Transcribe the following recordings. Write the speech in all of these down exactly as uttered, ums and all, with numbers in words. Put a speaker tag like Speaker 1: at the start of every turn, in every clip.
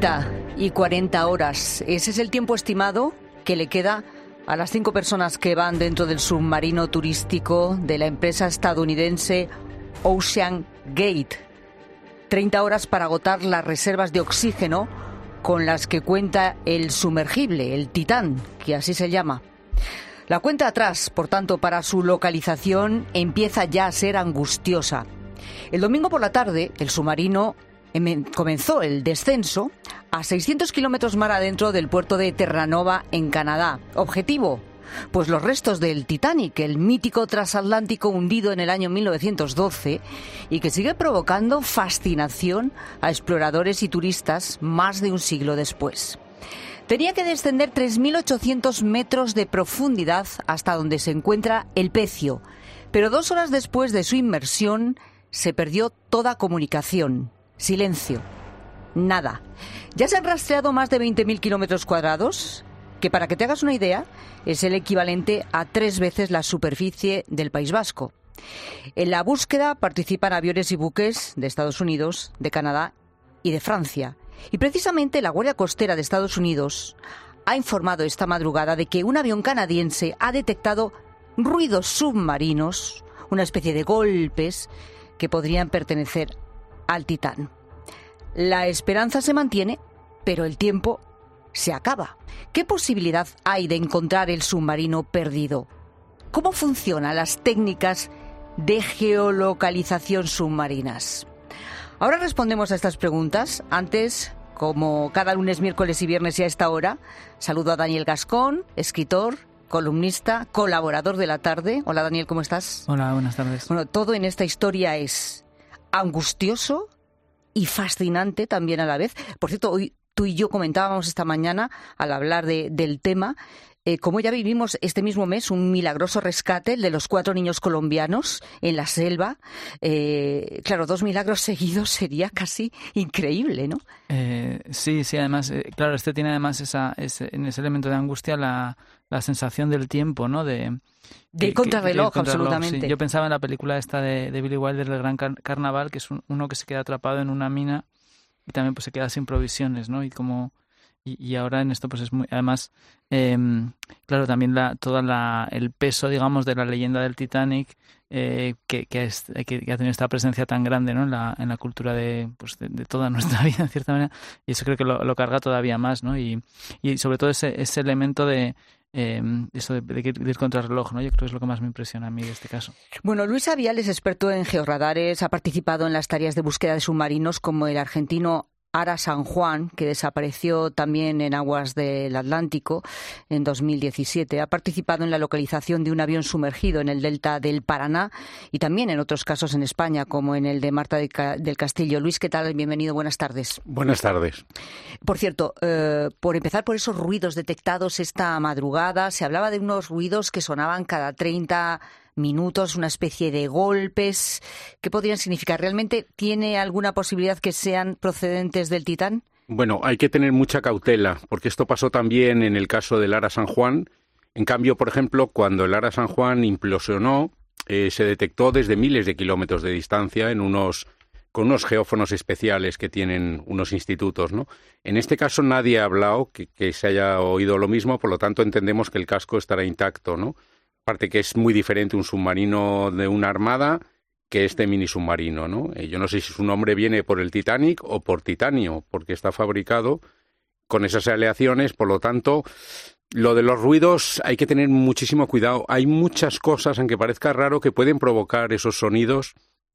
Speaker 1: treinta y cuarenta horas. Ese es el tiempo estimado que le queda a las cinco personas que van dentro del submarino turístico de la empresa estadounidense Ocean Gate. treinta horas para agotar las reservas de oxígeno con las que cuenta el sumergible, el Titán, que así se llama. La cuenta atrás, por tanto, para su localización empieza ya a ser angustiosa. El domingo por la tarde, el submarino comenzó el descenso a seiscientos kilómetros mar adentro del puerto de Terranova, en Canadá. ¿Objetivo? Pues los restos del Titanic, el mítico transatlántico hundido en el año mil novecientos doce y que sigue provocando fascinación a exploradores y turistas más de un siglo después. Tenía que descender tres mil ochocientos metros de profundidad hasta donde se encuentra el Pecio, pero dos horas después de su inmersión se perdió toda comunicación. Silencio. Nada. Ya se han rastreado más de veinte mil kilómetros cuadrados, que para que te hagas una idea, es el equivalente a tres veces la superficie del País Vasco. En la búsqueda participan aviones y buques de Estados Unidos, de Canadá y de Francia. Y precisamente la Guardia Costera de Estados Unidos ha informado esta madrugada de que un avión canadiense ha detectado ruidos submarinos, una especie de golpes que podrían pertenecer al Titán. La esperanza se mantiene, pero el tiempo se acaba. ¿Qué posibilidad hay de encontrar el submarino perdido? ¿Cómo funcionan las técnicas de geolocalización submarinas? Ahora respondemos a estas preguntas. Antes, como cada lunes, miércoles y viernes y a esta hora, saludo a Daniel Gascón, escritor, columnista, colaborador de La Tarde. Hola, Daniel, ¿cómo estás?
Speaker 2: Hola, buenas tardes.
Speaker 1: Bueno, todo en esta historia es angustioso y fascinante también a la vez. Por cierto, hoy tú y yo comentábamos esta mañana, al hablar de, del tema, eh, cómo ya vivimos este mismo mes un milagroso rescate, el de los cuatro niños colombianos en la selva. Eh, claro, dos milagros seguidos sería casi increíble, ¿no?
Speaker 2: Eh, sí, sí, además, eh, claro, este tiene además esa, ese, en ese elemento de angustia la, la sensación del tiempo, ¿no? De,
Speaker 1: Del contrarreloj, que, que, absolutamente.
Speaker 2: Sí. Yo pensaba en la película esta de, de Billy Wilder, El Gran Car- Carnaval, que es un, uno que se queda atrapado en una mina y también pues se queda sin provisiones, ¿no? Y como y, y ahora en esto pues es muy, además, eh, claro, también la toda la el peso, digamos, de la leyenda del Titanic, eh, que que, es, que que ha tenido esta presencia tan grande, ¿no? En la en la cultura de pues de, de toda nuestra vida, en cierta manera, y eso creo que lo, lo carga todavía más, ¿no? Y y sobre todo ese ese elemento de Eh, eso de, de, de ir contra el reloj, ¿no? Yo creo que es lo que más me impresiona a mí de este caso.
Speaker 1: Bueno, Luis Avial es experto en georradares, ha participado en las tareas de búsqueda de submarinos como el argentino Ara San Juan, que desapareció también en aguas del Atlántico en dos mil diecisiete. Ha participado en la localización de un avión sumergido en el delta del Paraná y también en otros casos en España, como en el de Marta del Castillo. Luis, ¿qué tal? Bienvenido, buenas tardes.
Speaker 3: Buenas tardes.
Speaker 1: Por cierto, eh, por empezar por esos ruidos detectados esta madrugada, se hablaba de unos ruidos que sonaban cada treinta minutos, una especie de golpes. ¿Qué podrían significar? ¿Realmente tiene alguna posibilidad que sean procedentes del Titán?
Speaker 3: Bueno, hay que tener mucha cautela, porque esto pasó también en el caso del Ara San Juan. En cambio, por ejemplo, cuando el Ara San Juan implosionó, eh, se detectó desde miles de kilómetros de distancia en unos con unos geófonos especiales que tienen unos institutos, ¿no? En este caso nadie ha hablado que, que se haya oído lo mismo, por lo tanto entendemos que el casco estará intacto, ¿no? Aparte que es muy diferente un submarino de una armada que este mini submarino, ¿no? Eh, yo no sé si su nombre viene por el Titanic o por titanio, porque está fabricado con esas aleaciones, por lo tanto, lo de los ruidos hay que tener muchísimo cuidado. Hay muchas cosas, aunque parezca raro, que pueden provocar esos sonidos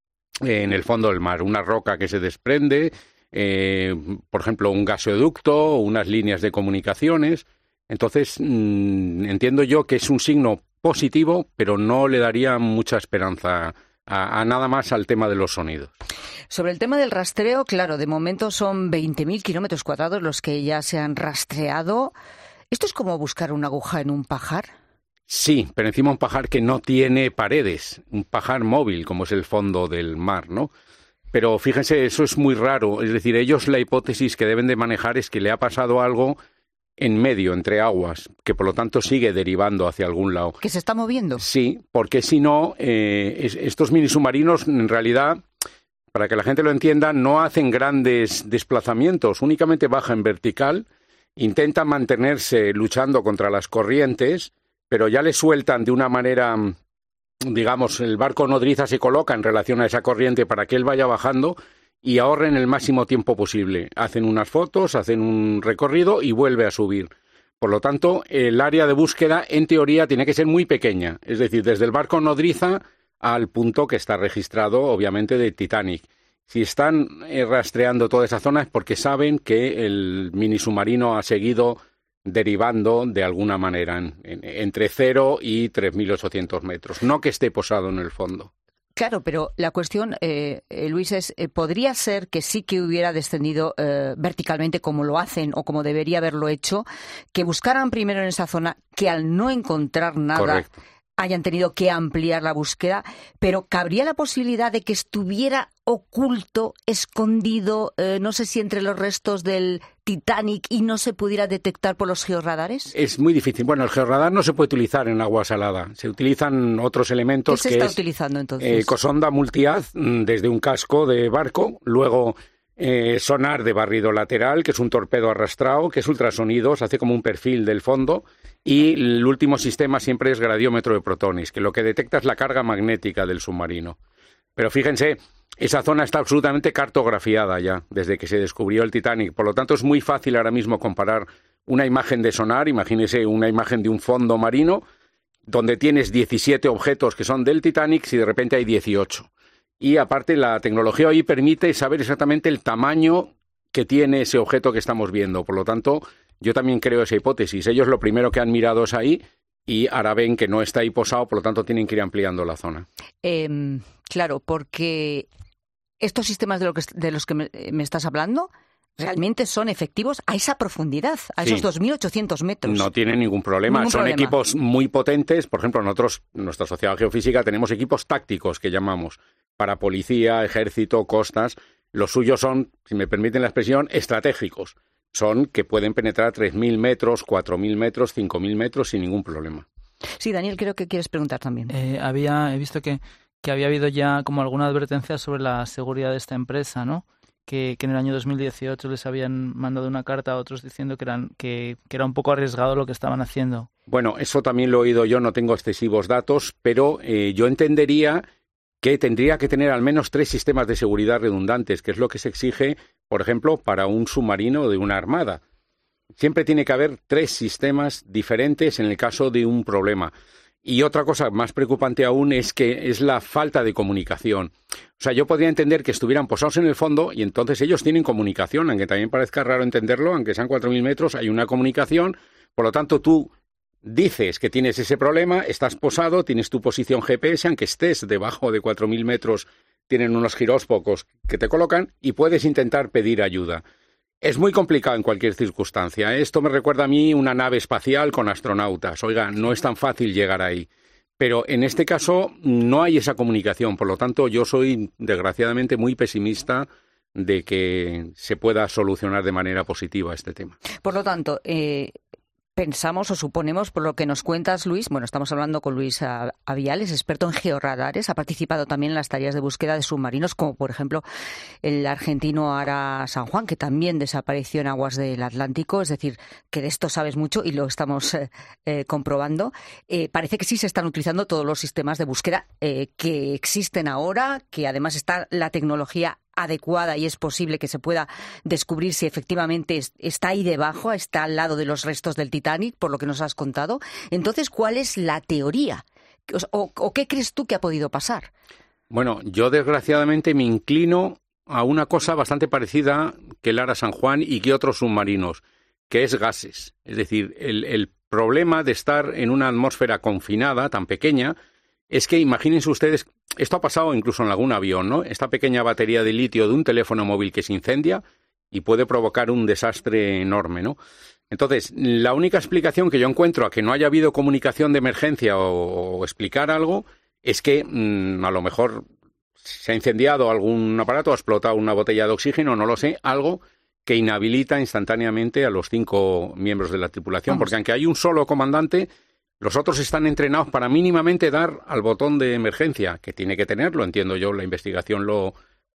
Speaker 3: eh, en el fondo del mar. Una roca que se desprende, eh, por ejemplo, un gasoducto, unas líneas de comunicaciones. Entonces, mmm, entiendo yo que es un signo positivo, pero no le daría mucha esperanza a, a nada más al tema de los sonidos.
Speaker 1: Sobre el tema del rastreo, claro, de momento son veinte mil kilómetros cuadrados los que ya se han rastreado. ¿Esto es como buscar una aguja en un pajar?
Speaker 3: Sí, pero encima un pajar que no tiene paredes, un pajar móvil, como es el fondo del mar, ¿no? Pero fíjense, eso es muy raro. Es decir, ellos la hipótesis que deben de manejar es que le ha pasado algo en medio, entre aguas, que por lo tanto sigue derivando hacia algún lado.
Speaker 1: ¿Que se está moviendo?
Speaker 3: Sí, porque si no, eh, es, estos mini submarinos en realidad para que la gente lo entienda, no hacen grandes desplazamientos, únicamente baja en vertical, intentan mantenerse luchando contra las corrientes, pero ya le sueltan de una manera, digamos, el barco nodriza se coloca en relación a esa corriente para que él vaya bajando y ahorren el máximo tiempo posible. Hacen unas fotos, hacen un recorrido y vuelve a subir. Por lo tanto, el área de búsqueda, en teoría, tiene que ser muy pequeña, es decir, desde el barco nodriza al punto que está registrado, obviamente, de Titanic. Si están eh, rastreando toda esa zona es porque saben que el mini submarino ha seguido derivando de alguna manera en, en, entre cero y tres mil ochocientos metros, no que esté posado en el fondo.
Speaker 1: Claro, pero la cuestión, eh, eh, Luis, es, eh, ¿podría ser que sí que hubiera descendido eh, verticalmente como lo hacen o como debería haberlo hecho, que buscaran primero en esa zona, que al no encontrar nada... Correcto. Hayan tenido que ampliar la búsqueda, pero ¿cabría la posibilidad de que estuviera oculto, escondido, eh, no sé si entre los restos del Titanic y no se pudiera detectar por los georradares?
Speaker 3: Es muy difícil. Bueno, el georradar no se puede utilizar en agua salada. Se utilizan otros elementos.
Speaker 1: ¿Qué se
Speaker 3: que
Speaker 1: está
Speaker 3: es,
Speaker 1: utilizando entonces?
Speaker 3: Eh, cosonda multihaz desde un casco de barco, luego... Eh, sonar de barrido lateral, que es un torpedo arrastrado, que es ultrasonidos, hace como un perfil del fondo, y el último sistema siempre es gradiómetro de protones, que lo que detecta es la carga magnética del submarino. Pero fíjense, esa zona está absolutamente cartografiada ya, desde que se descubrió el Titanic, por lo tanto es muy fácil ahora mismo comparar una imagen de sonar, imagínese una imagen de un fondo marino, donde tienes diecisiete objetos que son del Titanic, si de repente hay dieciocho. Y aparte la tecnología hoy permite saber exactamente el tamaño que tiene ese objeto que estamos viendo. Por lo tanto, yo también creo esa hipótesis. Ellos lo primero que han mirado es ahí y ahora ven que no está ahí posado, por lo tanto tienen que ir ampliando la zona.
Speaker 1: Eh, claro, porque estos sistemas de, lo que, de los que me, me estás hablando realmente son efectivos a esa profundidad, a esos sí. dos mil ochocientos metros.
Speaker 3: No tienen ningún problema.
Speaker 1: Ningún
Speaker 3: son
Speaker 1: problema.
Speaker 3: Equipos muy potentes. Por ejemplo, nosotros, nuestra Sociedad Geofísica, tenemos equipos tácticos que llamamos para policía, ejército, costas. Los suyos son, si me permiten la expresión, estratégicos. Son que pueden penetrar tres mil metros, cuatro mil metros, cinco mil metros sin ningún problema.
Speaker 1: Sí, Daniel, creo que quieres preguntar también.
Speaker 2: Eh, había, he visto que, que había habido ya como alguna advertencia sobre la seguridad de esta empresa, ¿no? Que, que en el año dos mil dieciocho les habían mandado una carta a otros diciendo que, eran, que, que era un poco arriesgado lo que estaban haciendo.
Speaker 3: Bueno, eso también lo he oído yo, no tengo excesivos datos, pero eh, yo entendería que tendría que tener al menos tres sistemas de seguridad redundantes, que es lo que se exige, por ejemplo, para un submarino de una armada. Siempre tiene que haber tres sistemas diferentes en el caso de un problema. Y otra cosa más preocupante aún es que es la falta de comunicación. O sea, yo podría entender que estuvieran posados en el fondo y entonces ellos tienen comunicación, aunque también parezca raro entenderlo, aunque sean cuatro mil metros, hay una comunicación. Por lo tanto, tú dices que tienes ese problema, estás posado, tienes tu posición G P S, aunque estés debajo de cuatro mil metros, tienen unos giróscopos que te colocan y puedes intentar pedir ayuda. Es muy complicado en cualquier circunstancia. Esto me recuerda a mí una nave espacial con astronautas. Oiga, no es tan fácil llegar ahí. Pero en este caso no hay esa comunicación. Por lo tanto, yo soy, desgraciadamente, muy pesimista de que se pueda solucionar de manera positiva este tema.
Speaker 1: Por lo tanto, eh, pensamos o suponemos, por lo que nos cuentas, Luis, bueno, estamos hablando con Luis Aviales, experto en georradares, ha participado también en las tareas de búsqueda de submarinos, como por ejemplo el argentino Ara San Juan, que también desapareció en aguas del Atlántico, es decir, que de esto sabes mucho y lo estamos eh, eh, comprobando. Eh, parece que sí se están utilizando todos los sistemas de búsqueda eh, que existen ahora, que además está la tecnología adecuada y es posible que se pueda descubrir si efectivamente está ahí debajo, está al lado de los restos del Titanic, por lo que nos has contado. Entonces, ¿cuál es la teoría? ¿O, o qué crees tú que ha podido pasar?
Speaker 3: Bueno, yo desgraciadamente me inclino a una cosa bastante parecida que el Ara San Juan y que otros submarinos, que es gases. Es decir, el, el problema de estar en una atmósfera confinada tan pequeña es que imagínense ustedes, esto ha pasado incluso en algún avión, ¿no? Esta pequeña batería de litio de un teléfono móvil que se incendia y puede provocar un desastre enorme, ¿no? Entonces, la única explicación que yo encuentro a que no haya habido comunicación de emergencia o, o explicar algo es que mmm, a lo mejor se ha incendiado algún aparato, ha explotado una botella de oxígeno, no lo sé, algo que inhabilita instantáneamente a los cinco miembros de la tripulación, Vamos. Porque aunque hay un solo comandante, los otros están entrenados para mínimamente dar al botón de emergencia, que tiene que tenerlo, entiendo yo, la investigación lo,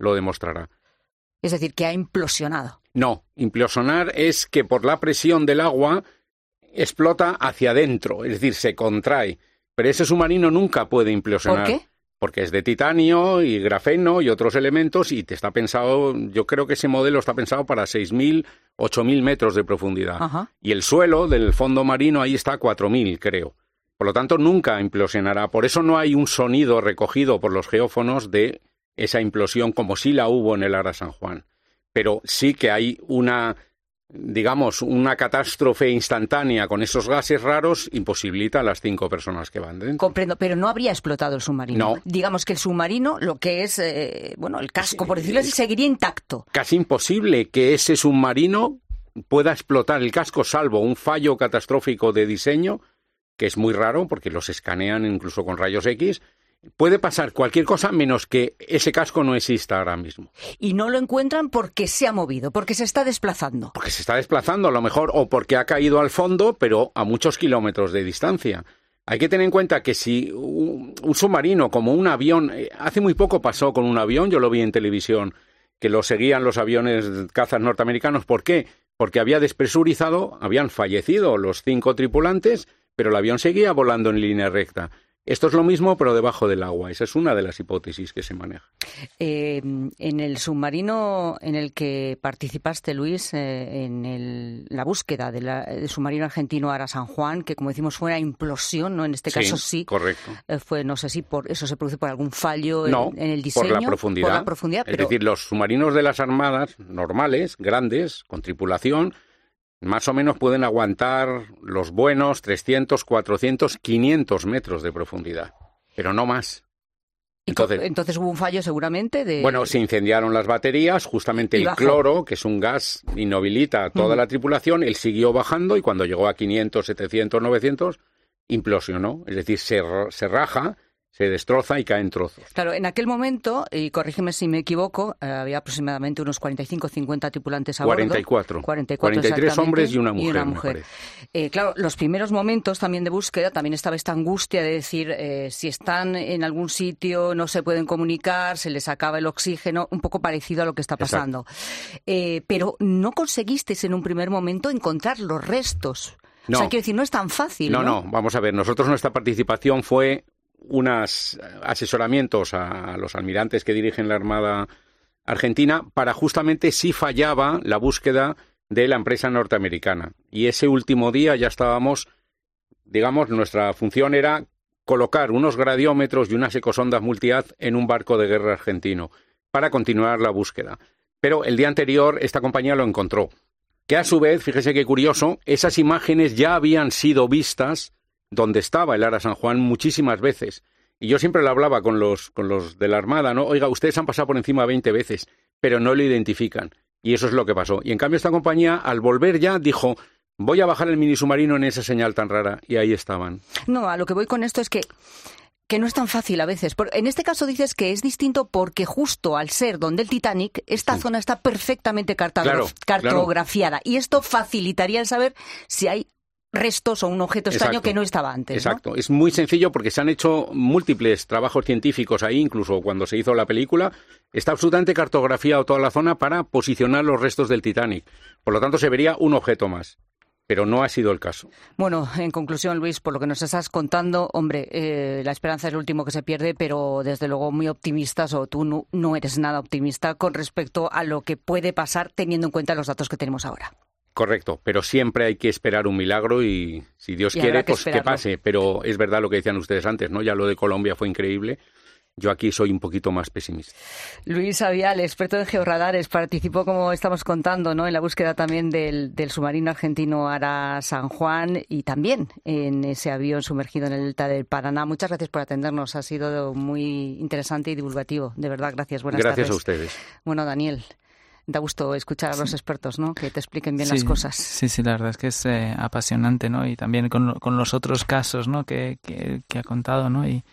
Speaker 3: lo demostrará.
Speaker 1: Es decir, que ha implosionado.
Speaker 3: No, implosionar es que por la presión del agua explota hacia adentro, es decir, se contrae. Pero ese submarino nunca puede implosionar.
Speaker 1: ¿Por qué?
Speaker 3: Porque es de titanio y grafeno y otros elementos y te está pensado, yo creo que ese modelo está pensado para seis mil, ocho mil metros de profundidad.
Speaker 1: Ajá.
Speaker 3: Y el suelo del fondo marino ahí está a cuatro mil, creo. Por lo tanto, nunca implosionará. Por eso no hay un sonido recogido por los geófonos de esa implosión como sí la hubo en el Ara San Juan. Pero sí que hay una, digamos, una catástrofe instantánea con esos gases raros, imposibilita a las cinco personas que van dentro.
Speaker 1: Comprendo, pero no habría explotado el submarino.
Speaker 3: No.
Speaker 1: Digamos que el submarino, lo que es, eh, bueno, el casco, por decirlo así, seguiría intacto.
Speaker 3: Casi imposible que ese submarino pueda explotar el casco, salvo un fallo catastrófico de diseño, que es muy raro porque los escanean incluso con rayos X. Puede pasar cualquier cosa menos que ese casco no exista ahora mismo.
Speaker 1: Y no lo encuentran porque se ha movido, porque se está desplazando.
Speaker 3: Porque se está desplazando a lo mejor, o porque ha caído al fondo, pero a muchos kilómetros de distancia. Hay que tener en cuenta que si un, un submarino, como un avión, eh, hace muy poco pasó con un avión, yo lo vi en televisión, que lo seguían los aviones cazas norteamericanos. ¿Por qué? Porque había despresurizado, habían fallecido los cinco tripulantes, pero el avión seguía volando en línea recta. Esto es lo mismo, pero debajo del agua. Esa es una de las hipótesis que se maneja.
Speaker 1: Eh, en el submarino en el que participaste, Luis, eh, en el, la búsqueda de la, del submarino argentino Ara San Juan, que como decimos fue una implosión, ¿no? En este caso sí.
Speaker 3: Sí, correcto.
Speaker 1: Eh, fue, no sé si por eso se produce por algún fallo
Speaker 3: no,
Speaker 1: en, en el diseño.
Speaker 3: por la profundidad.
Speaker 1: Por la profundidad,
Speaker 3: es
Speaker 1: pero...
Speaker 3: decir, los submarinos de las armadas normales, grandes, con tripulación, más o menos pueden aguantar los buenos trescientos, cuatrocientos, quinientos metros de profundidad, pero no más.
Speaker 1: Entonces, entonces hubo un fallo seguramente de...
Speaker 3: Bueno, se incendiaron las baterías, justamente el
Speaker 1: bajó.
Speaker 3: cloro, que es un gas, inhabilita a toda uh-huh. la tripulación, él siguió bajando y cuando llegó a quinientos, setecientos, novecientos, implosionó, es decir, se, se raja, se destroza y cae en trozos.
Speaker 1: Claro, en aquel momento, y corrígeme si me equivoco, eh, había aproximadamente unos cuarenta y cinco, cincuenta tripulantes a
Speaker 3: cuarenta y cuatro.
Speaker 1: bordo. cuarenta y cuatro. cuarenta y tres
Speaker 3: hombres y una mujer.
Speaker 1: Y una mujer. Eh, claro, los primeros momentos también de búsqueda, también estaba esta angustia de decir, eh, si están en algún sitio, no se pueden comunicar, se les acaba el oxígeno, un poco parecido a lo que está pasando. Eh, pero no conseguisteis en un primer momento encontrar los restos.
Speaker 3: No.
Speaker 1: O sea, quiero decir, no es tan fácil,
Speaker 3: No,
Speaker 1: no,
Speaker 3: no, vamos a ver, nosotros nuestra participación fue unos asesoramientos a los almirantes que dirigen la Armada Argentina para justamente si fallaba la búsqueda de la empresa norteamericana. Y ese último día ya estábamos, digamos, nuestra función era colocar unos gradiómetros y unas ecosondas multihaz en un barco de guerra argentino para continuar la búsqueda. Pero el día anterior esta compañía lo encontró. Que a su vez, fíjese qué curioso, esas imágenes ya habían sido vistas donde estaba el Ara San Juan muchísimas veces. Y yo siempre lo hablaba con los, con los de la Armada, ¿no? Oiga, ustedes han pasado por encima veinte veces, pero no lo identifican. Y eso es lo que pasó. Y en cambio esta compañía, al volver ya, dijo, voy a bajar el mini submarino en esa señal tan rara. Y ahí estaban.
Speaker 1: No, a lo que voy con esto es que que no es tan fácil a veces. En este caso dices que es distinto porque justo al ser donde el Titanic, esta sí. zona está perfectamente cartogra-
Speaker 3: claro,
Speaker 1: cartografiada. Claro. Y esto facilitaría el saber si hay restos o un objeto extraño
Speaker 3: Exacto.
Speaker 1: que no estaba antes.
Speaker 3: Exacto.
Speaker 1: ¿no?
Speaker 3: Es muy sencillo porque se han hecho múltiples trabajos científicos ahí, incluso cuando se hizo la película. Está absolutamente cartografiado toda la zona para posicionar los restos del Titanic. Por lo tanto, se vería un objeto más. Pero no ha sido el caso.
Speaker 1: Bueno, en conclusión, Luis, por lo que nos estás contando, hombre, eh, la esperanza es lo último que se pierde, pero desde luego muy optimistas, o tú no, no eres nada optimista con respecto a lo que puede pasar teniendo en cuenta los datos que tenemos ahora.
Speaker 3: Correcto, pero siempre hay que esperar un milagro y si Dios
Speaker 1: y
Speaker 3: quiere,
Speaker 1: que
Speaker 3: pues
Speaker 1: esperarlo.
Speaker 3: que pase. Pero es verdad lo que decían ustedes antes, ¿no? Ya lo de Colombia fue increíble. Yo aquí soy un poquito más pesimista.
Speaker 1: Luis Avial, experto en georradares, participó, como estamos contando, ¿no?, en la búsqueda también del, del submarino argentino Ara San Juan y también en ese avión sumergido en el delta del Paraná. Muchas gracias por atendernos. Ha sido muy interesante y divulgativo. De verdad, gracias. Buenas
Speaker 3: gracias
Speaker 1: tardes.
Speaker 3: Gracias a ustedes.
Speaker 1: Bueno, Daniel, da gusto escuchar a los expertos, ¿no?, que te expliquen bien
Speaker 2: sí,
Speaker 1: las cosas.
Speaker 2: Sí, sí, la verdad es que es eh, apasionante, ¿no? Y también con, con los otros casos, ¿no?, que, que, que ha contado, ¿no? Y,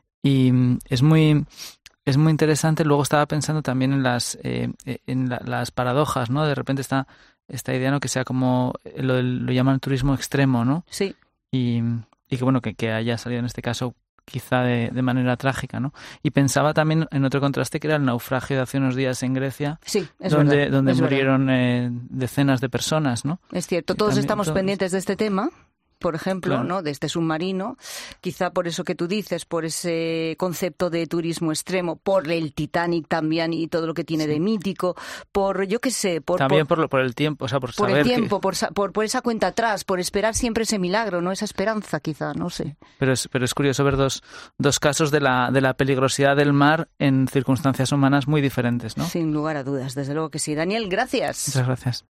Speaker 2: y es muy... Es muy interesante. Luego estaba pensando también en las eh, en la, las paradojas, ¿no? De repente está esta idea, ¿no?, que sea como lo, lo llaman turismo extremo, ¿no?
Speaker 1: Sí.
Speaker 2: Y, y que bueno, que, que haya salido en este caso quizá de, de manera trágica, ¿no? Y pensaba también en otro contraste que era el naufragio de hace unos días en Grecia,
Speaker 1: sí, es
Speaker 2: donde,
Speaker 1: verdad,
Speaker 2: donde
Speaker 1: es
Speaker 2: murieron eh, decenas de personas, ¿no?
Speaker 1: Es cierto, todos
Speaker 2: también,
Speaker 1: estamos
Speaker 2: todos...
Speaker 1: pendientes de este tema, por ejemplo,
Speaker 2: claro.
Speaker 1: ¿no? De este submarino, quizá por eso que tú dices, por ese concepto de turismo extremo, por el Titanic también y todo lo que tiene sí. de mítico, por, yo qué sé, por...
Speaker 2: También
Speaker 1: por,
Speaker 2: por, por el tiempo, o sea, por,
Speaker 1: por
Speaker 2: saber
Speaker 1: el tiempo,
Speaker 2: que...
Speaker 1: por, por, por esa cuenta atrás, por esperar siempre ese milagro, ¿no? Esa esperanza, quizá, no sé.
Speaker 2: Pero es, pero es curioso ver dos, dos casos de la, de la peligrosidad del mar en circunstancias humanas muy diferentes, ¿no?
Speaker 1: Sin lugar a dudas, desde luego que sí. Daniel, gracias.
Speaker 2: Muchas gracias.